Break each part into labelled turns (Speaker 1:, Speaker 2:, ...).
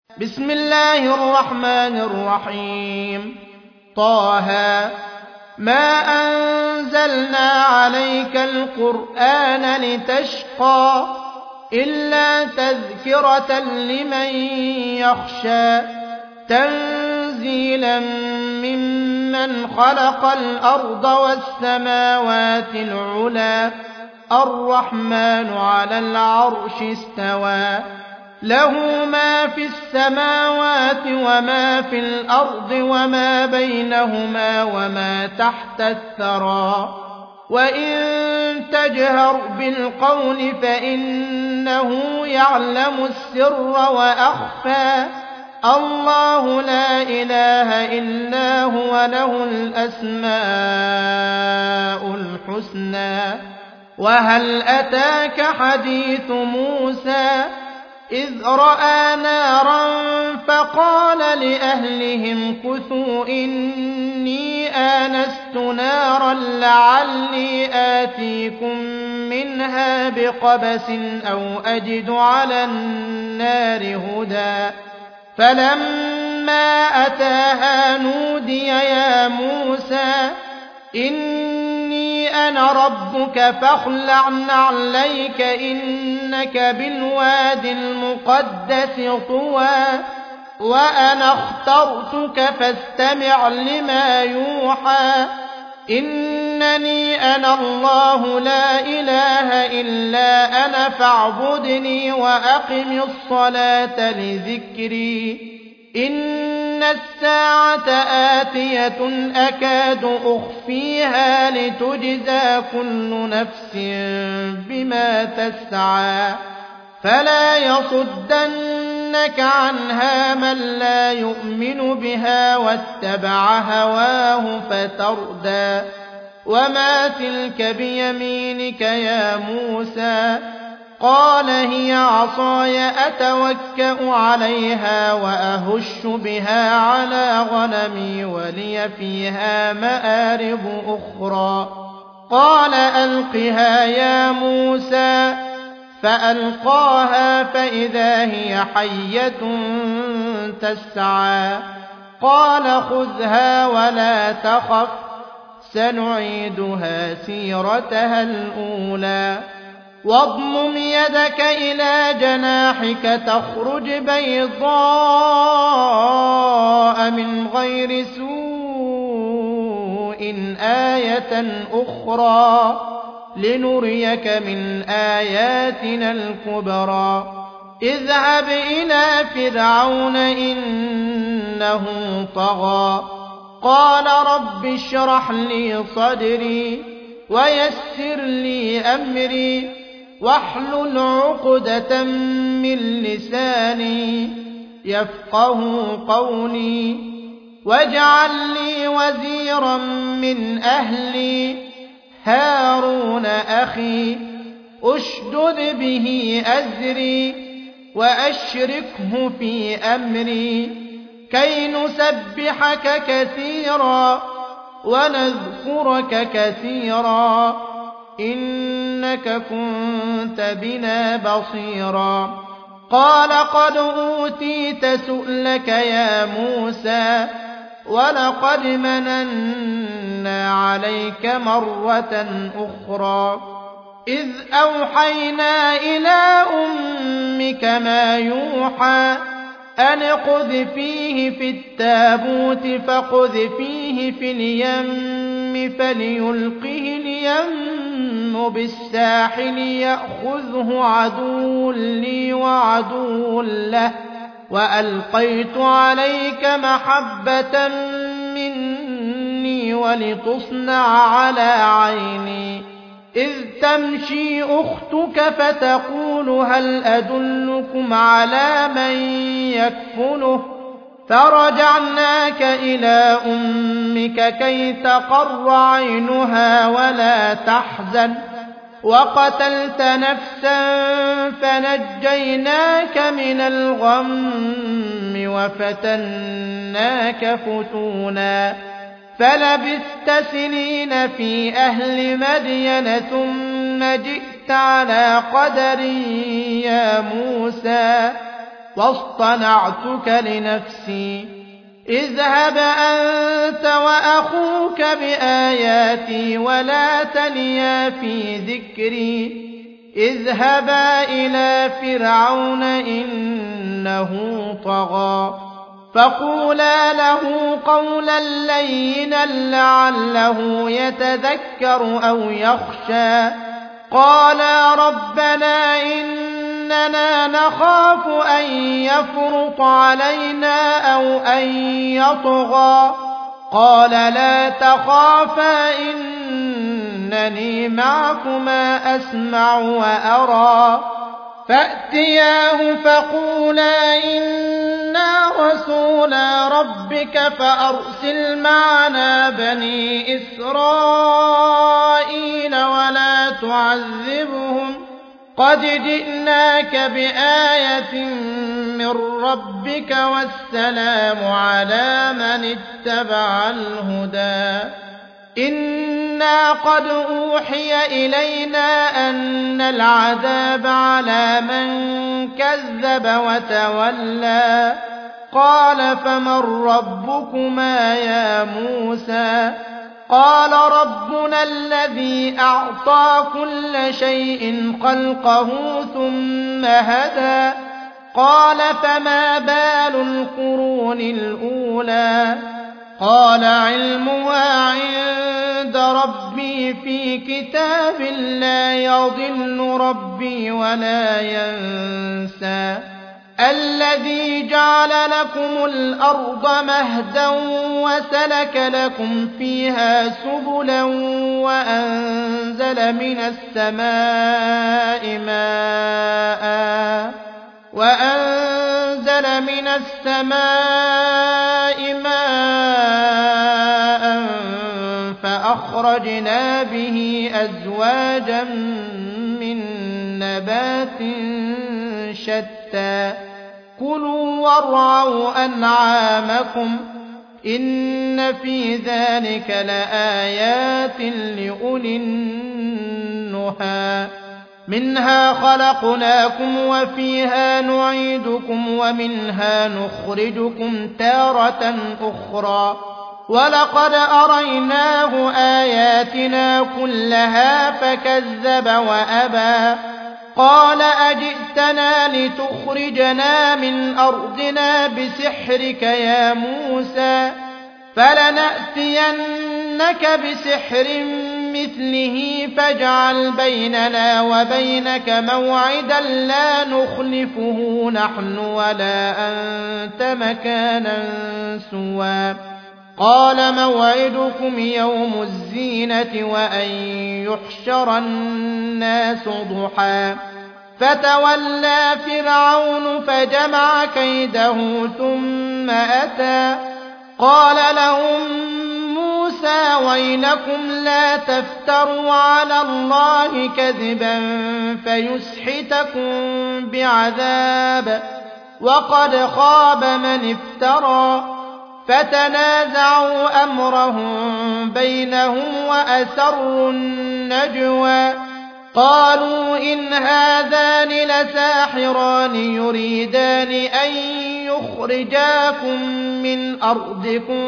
Speaker 1: بسم الله الرحمن الرحيم. طه ما أنزلنا عليك القرآن لتشقى إلا تذكرة لمن يخشى تنزيلا ممن خلق الأرض والسماوات العلى الرحمن على العرش استوى له ما في السماوات وما في الأرض وما بينهما وما تحت الثرى وإن تجهر بالقول فإنه يعلم السر وأخفى الله لا إله إلا هو له الأسماء الحسنى. وهل أتاك حديث موسى إذ رأى نارا فقال لأهلهم كثوا إني آنست نارا لعلي آتيكم منها بقبس أو أجد على النار هدى فلما أتاها نودي يا موسى إني أنا ربك فاخلع نعليك إنك بالوادي المقدس طوى وأنا اخترتك فاستمع لما يوحى إنني أنا الله لا إله إلا أنا فاعبدني وأقم الصلاة لذكري إن الساعة آتية أكاد أخفيها لتجزى كل نفس بما تسعى فلا يصدنك عنها من لا يؤمن بها واتبع هواه فتردى وما تلك بيمينك يا موسى قال هي عصاي أتوكأ عليها وأهش بها على غنمي ولي فيها مآرب أخرى قال ألقها يا موسى فألقاها فإذا هي حية تسعى قال خذها ولا تخف سنعيدها سيرتها الأولى واضمم يدك إلى جناحك تخرج بيضاء من غير سوء آية أخرى لنريك من آياتنا الكبرى اذهب إلى فرعون إنه طغى قال رب اشرح لي صدري ويسر لي أمري واحلل عقدة من لساني يفقه قولي واجعل لي وزيرا من أهلي هارون أخي أشدد به أزري وأشركه في أمري كي نسبحك كثيرا ونذكرك كثيرا إنك كنت بنا بصيرا قال قد أوتيت سؤلك يا موسى ولقد مننا عليك مرة أخرى إذ أوحينا إلى أمك ما يوحى أن اقذفيه في التابوت فاقذفيه في اليم فليلقه اليم بالساحل يأخذه عدو لي وعدو له وألقيت عليك محبة مني ولتصنع على عيني إذ تمشي أختك فتقول هل أدلكم على من يكفله فرجعناك إلى أمك كي تقر عينها ولا تحزن وقتلت نفسا فنجيناك من الغم وفتناك فتونا فلبثت سنين في أهل مدين ثم جئت على قدر يا موسى واصطنعتك لنفسي اذهب أنت وأخوك بآياتي ولا تنيا في ذكري اذهبا إلى فرعون إنه طغى فقولا له قولا لينا لعله يتذكر أو يخشى قالا ربنا إننا نخاف أن يفرط علينا أو أن يطغى قال لا تخافا إنني معكما أسمع وأرى فأتياه فقولا إنا رسولا ربك فأرسل معنا بني إسرائيل ولا تعذبهم قد جئناك بآية من ربك والسلام على من اتبع الهدى إنا قد أوحي إلينا أن العذاب على من كذب وتولى قال فمن ربكما يا موسى قال ربنا الذي أعطى كل شيء خلقه ثم هدى قال فما بال القرون الأولى قال علمها عند ربي في كتاب لا يضل ربي ولا ينسى الذي جعل لكم الأرض مهدا وسلك لكم فيها سبلا وأنزل من السماء ماء فأخرجنا به أزواجا من نبات شتى كلوا وارعوا أنعامكم إن في ذلك لآيات لأولي النهى منها خلقناكم وفيها نعيدكم ومنها نخرجكم تارة أخرى ولقد أريناه آياتنا كلها فكذب وأبى قال أجئتنا لتخرجنا من أرضنا بسحرك يا موسى فلنأتينك بسحر مثله فاجعل بيننا وبينك موعدا لا نخلفه نحن ولا أنت مكانا سوى قال موعدكم يوم الزينة وأن يحشر الناس ضحى فتولى فرعون فجمع كيده ثم أتى قال لهم موسى ويلكم لا تفتروا على الله كذبا فيسحتكم بعذاب وقد خاب من افترى فتنازعوا أمرهم بينهم وأسروا النجوى قالوا إن هذان لساحران يريدان أن يخرجاكم من أرضكم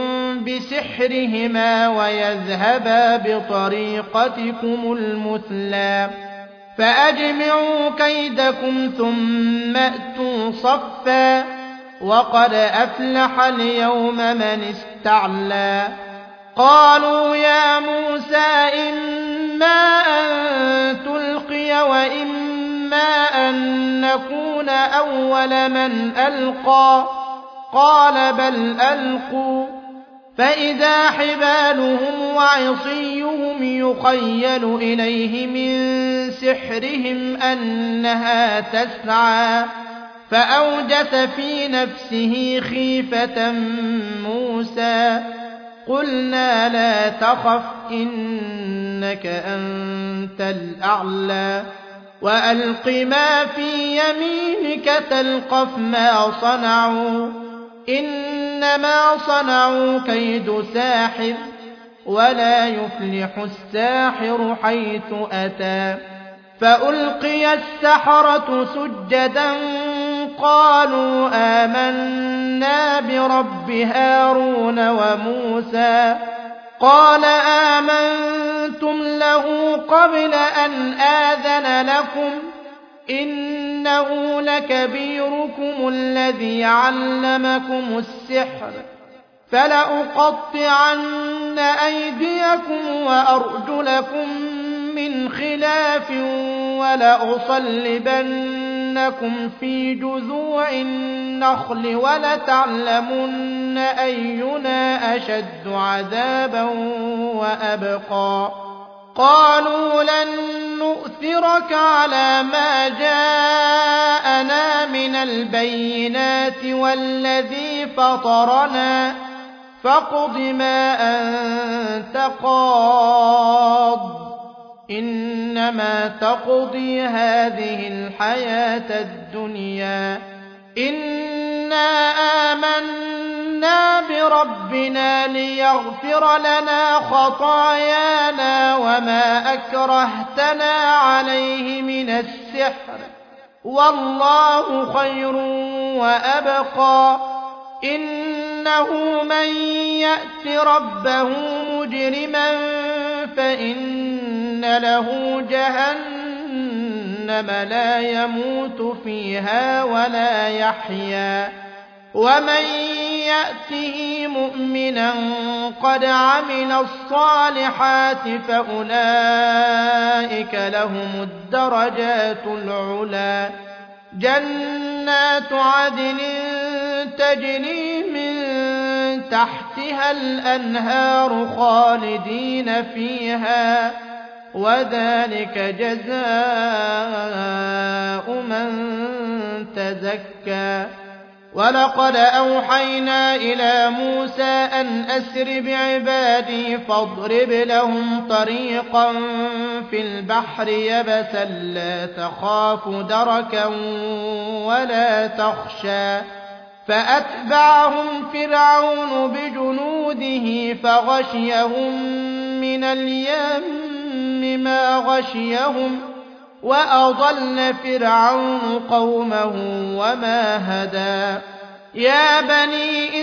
Speaker 1: بسحرهما ويذهبا بطريقتكم المثلى فأجمعوا كيدكم ثم أتوا صفا وقد أفلح اليوم من استعلى قالوا يا موسى إما أن تلقي وإما أن نكون أول من ألقى قال بل ألقوا فإذا حبالهم وعصيهم يخيل إليه من سحرهم أنها تسعى فأوجس في نفسه خيفة موسى قلنا لا تخف إنك أنت الأعلى وألق ما في يمينك تلقف ما صنعوا إنما صنعوا كيد ساحر ولا يفلح الساحر حيث أتى فألقي السحرة سجدا قالوا آمنا برب هارون وموسى قال آمنتم له قبل أن آذن لكم إنه لكبيركم الذي علمكم السحر فلأقطعن أيديكم وأرجلكم من خلاف ولأصلبنكم في جذوع النخل ولتعلمن أينا أشد عذابا وأبقى قالوا لن نؤثرك على ما جاءنا من البينات والذي فطرنا فاقض ما أنت قاض إنما تقضي هذه الحياة الدنيا إنا آمنا بربنا ليغفر لنا خطايانا وما أكرهتنا عليه من السحر والله خير وأبقى إنه من يأت ربه مجرما فإن له جهنم لا يموت فيها ولا يحيا ومن يأته مؤمنا قد عمل الصالحات فأولئك لهم الدرجات العلى جنات عدن تجري من تحتها الأنهار خالدين فيها وذلك جزاء من تزكى ولقد أوحينا إلى موسى أن أسر بعبادي فاضرب لهم طريقا في البحر يبسا لا تخاف دركا ولا تخشى فأتبعهم فرعون بجنوده فغشيهم من اليم ما غشيهم وأضل فرعون قومه وما هدى يا بني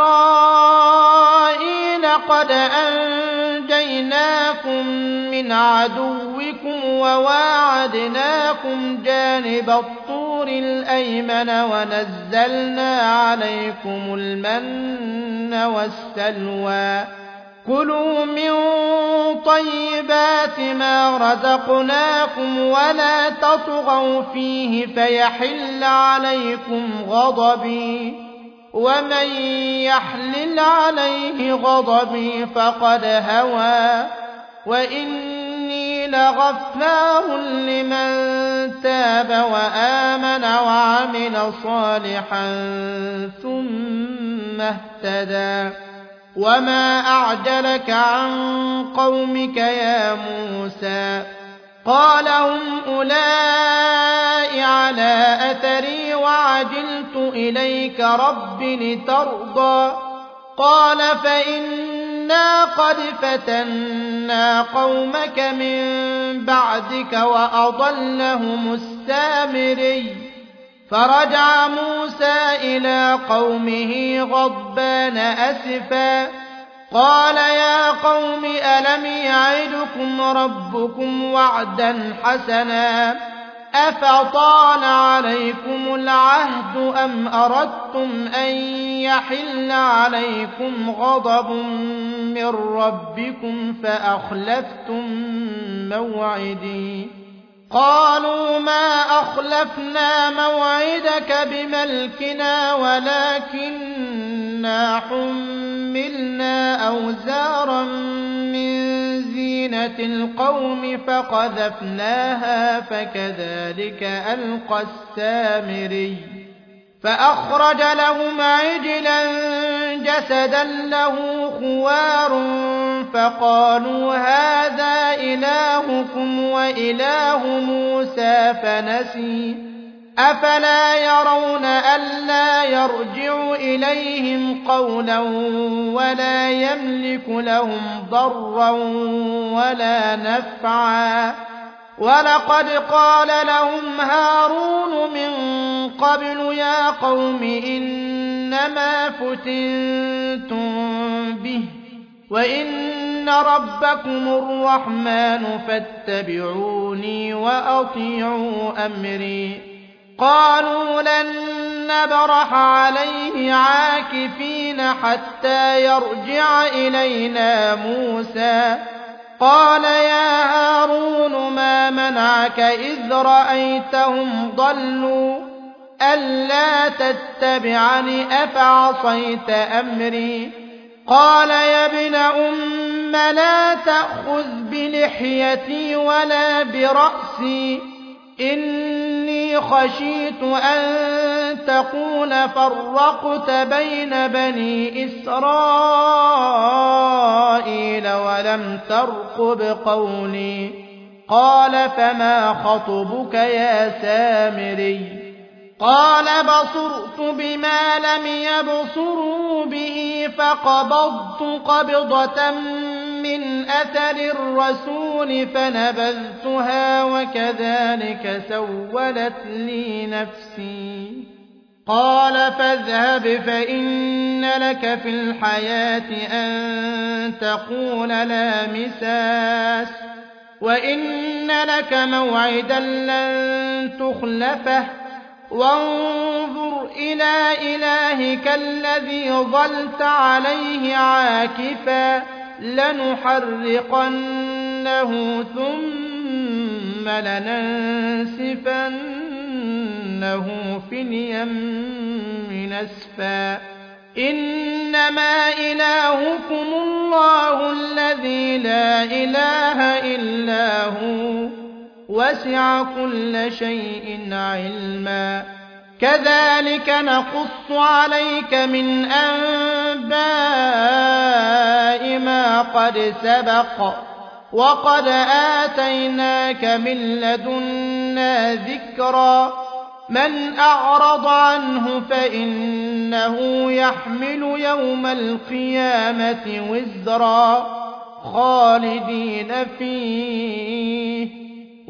Speaker 1: إسرائيل قد أنجيناكم من عدوكم وواعدناكم جانب الطور الأيمن ونزلنا عليكم المن والسلوى كلوا من طيبات ما رزقناكم ولا تطغوا فيه فيحل عليكم غضبي ومن يحلل عليه غضبي فقد هوى وإني لغفار لمن تاب وآمن وعمل صالحا ثم اهتدى وما أعجلك عن قومك يا موسى قال هم أولئك على أثري وعجلت إليك رب لترضى قال فإنا قد فتنا قومك من بعدك وأضلهم السامري فرجع موسى إلى قومه غضبان أسفا قال يا قوم ألم يعدكم ربكم وعدا حسنا أفطال عليكم العهد أم أردتم أن يحل عليكم غضب من ربكم فأخلفتم موعدي قالوا ما أخلفنا موعدك بملكنا ولكننا حملنا أوزارا من زينة القوم فقذفناها فكذلك ألقى السامري فأخرج لهم عجلا جسدا له خوار فقالوا هذا إلهكم وإله موسى فنسي أفلا يرون ألا يرجع إليهم قولا ولا يملك لهم ضرا ولا نفعا ولقد قال لهم هارون من قبل يا قوم إنما فتنتم به وإن ربكم الرحمن فاتبعوني وأطيعوا أمري قالوا لن نبرح عليه عاكفين حتى يرجع إلينا موسى قال يا هارون ما منعك إذ رأيتهم ضلوا ألا تتبعني أفعصيت أمري قال يا ابن أم لا تأخذ بلحيتي ولا برأسي إني خشيت أن تقول فرقت بين بني إسرائيل ولم ترقب قولي قال فما خطبك يا سامري قال بصرت بما لم يبصروا به فقبضت قبضة من أثر الرسول فنبذتها وكذلك سولت لي نفسي قال فاذهب فإن لك في الحياة أن تقول لا مساس وإن لك موعدا لن تخلفه وانظر إلى إلهك الذي ظلت عليه عاكفا لنحرقنه ثم لننسفنه في اليم نسفا إنما إلهكم الله الذي لا إله إلا هو وسع كل شيء علما كذلك نقص عليك من أنباء ما قد سبق وقد آتيناك من لدنا ذكرا من أعرض عنه فإنه يحمل يوم القيامة وزرا خالدين فيه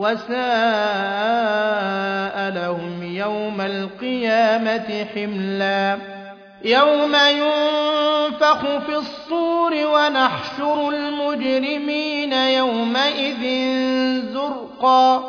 Speaker 1: وساء لهم يوم القيامة حملا يوم ينفخ في الصور ونحشر المجرمين يومئذ زرقا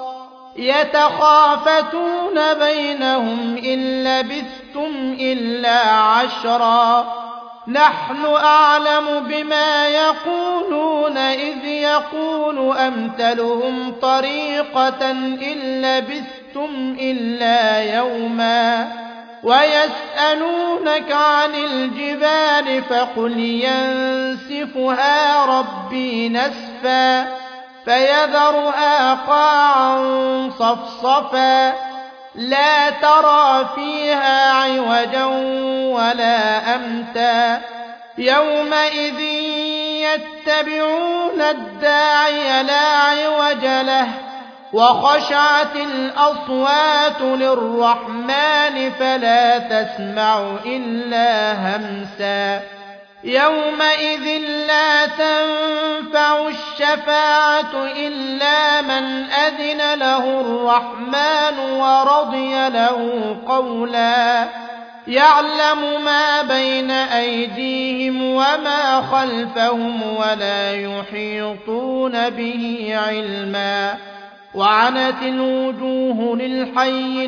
Speaker 1: يتخافتون بينهم إن لبثتم إلا عشرا نحن أعلم بما يقولون إذ يقول أمثلهم طريقة إن لبثتم إلا يوما ويسألونك عن الجبال فقل ينسفها ربي نسفا فيذرها قاعا صفصفا لا ترى فيها عوجا ولا أمتا يومئذ يتبعون الداعي لا عوج له وخشعت الأصوات للرحمن فلا تسمع إلا همسا يومئذ لا تنفع الشفاعة إلا من أذن له الرحمن ورضي له قولا يعلم ما بين أيديهم وما خلفهم ولا يحيطون به علما وعنت الوجوه للحي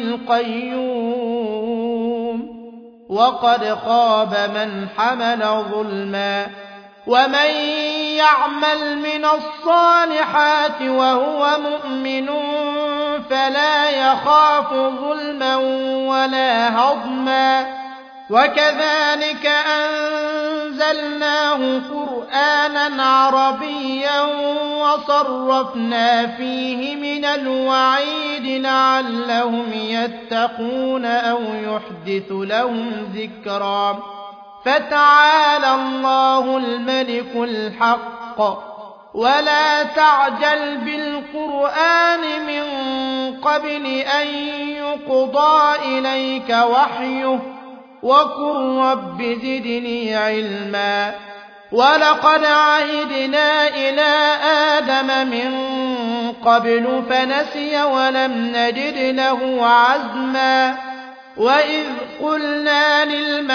Speaker 1: القيوم وقد خاب من حمل ظلما ومن يعمل من الصالحات وهو مؤمن فلا يخاف ظلما ولا هضما وكذلك أنزلناه قرآنا عربيا وصرفنا فيه من الوعيد لعلهم يتقون أو يحدث لهم ذكرا فتعالى الله الملك الحق ولا تعجل بالقرآن من قبل أن يقضى إليك وحيه وقل رب زدني علما ولقد عهدنا إلى آدم من قبل فنسي ولم نجد له عزما وإذ قلنا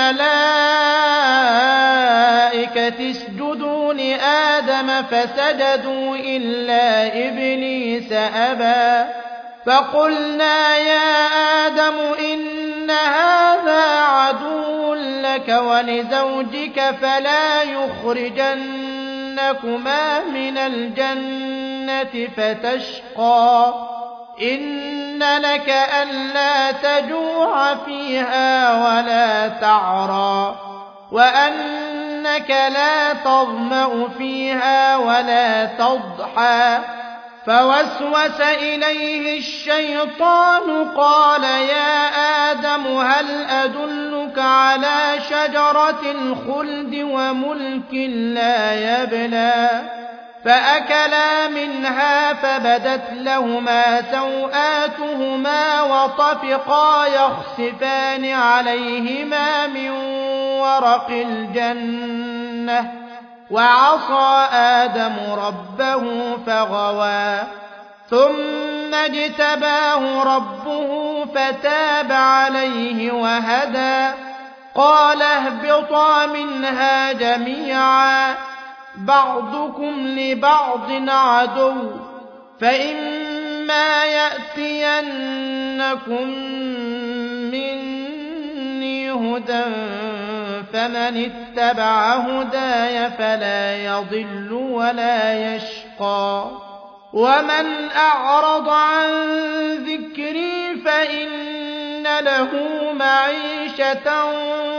Speaker 1: للملائكة اسجدوا لآدم فسجدوا إلا إبليس أبى فقلنا يا آدم إن هذا عدو لك ولزوجك فلا يخرجنكما من الجنة فتشقى إن لك ألا تجوع فيها ولا تعرى وأنك لا تظمأ فيها ولا تضحى فوسوس إليه الشيطان قال يا آدم هل أدلك على شجرة الخلد وملك لا يبلى فأكلا منها فبدت لهما سوآتهما وطفقا يخصفان عليهما من ورق الجنة وعصى آدم ربه فغوى ثم اجتباه ربه فتاب عليه وهدى قال اهبطا منها جميعا بعضكم لبعض عدو فإما يأتينكم مني هدى فمن اتبع هداي فلا يضل ولا يشقى ومن أعرض عن ذكري فإن له معيشة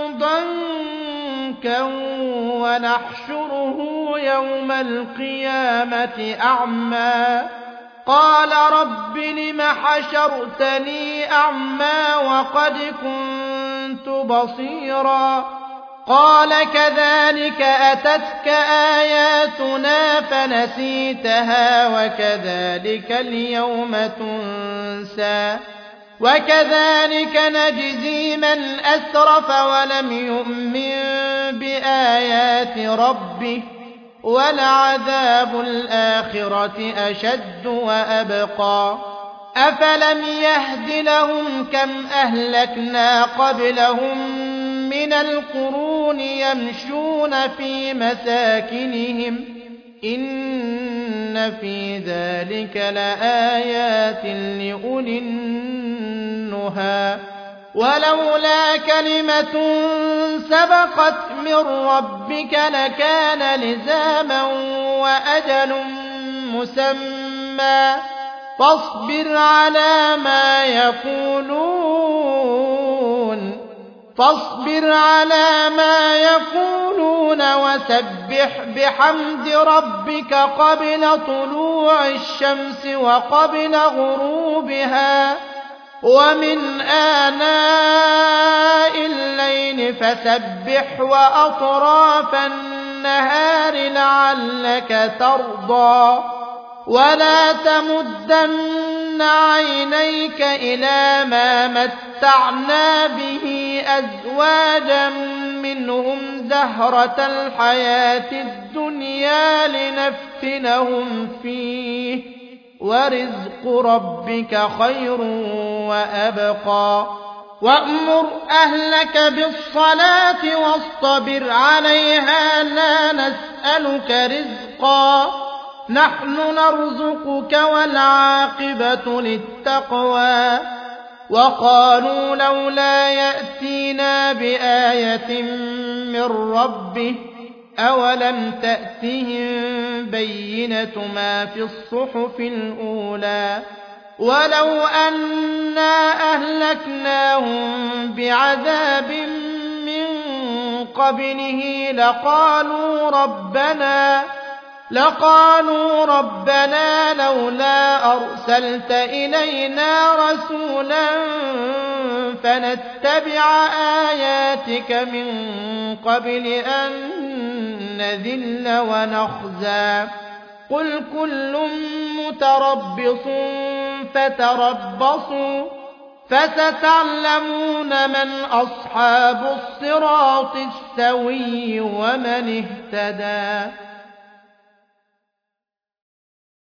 Speaker 1: ضنكا ونحشره يوم القيامة أعمى قال رب لم حشرتني أعمى وقد كنت بصيرا قال كذلك أتتك آياتنا فنسيتها وكذلك اليوم تنسى وكذلك نجزي من أسرف ولم يؤمن بآيات ربه ولعذاب الآخرة أشد وأبقى أفلم يهد لهم كم أهلكنا قبلهم من القرون يمشون في مساكنهم إن في ذلك لآيات لأولي النهى ولولا كلمة سبقت من ربك لكان لزاما وأجل مسمى فاصبر على ما يقولون وسبح بحمد ربك قبل طلوع الشمس وقبل غروبها ومن آناء الليل فسبح وأطراف النهار لعلك ترضى ولا تمدن عينيك إلى ما متعنا به أزواجا منهم زهرة الحياة الدنيا لنفتنهم فيه ورزق ربك خير وأبقى وأمر أهلك بالصلاة واصطبر عليها لا نسألك رزقا نحن نرزقك والعاقبة للتقوى وقالوا لولا يأتينا بآية من ربه أولم تأتهم بينة ما في الصحف الأولى ولو أنا أهلكناهم بعذاب من قبله لقالوا ربنا لولا أرسلت إلينا رسولا فنتبع آياتك من قبل أن نذل ونخزى قل كل متربص فستعلمون من أصحاب الصراط السوي ومن اهتدى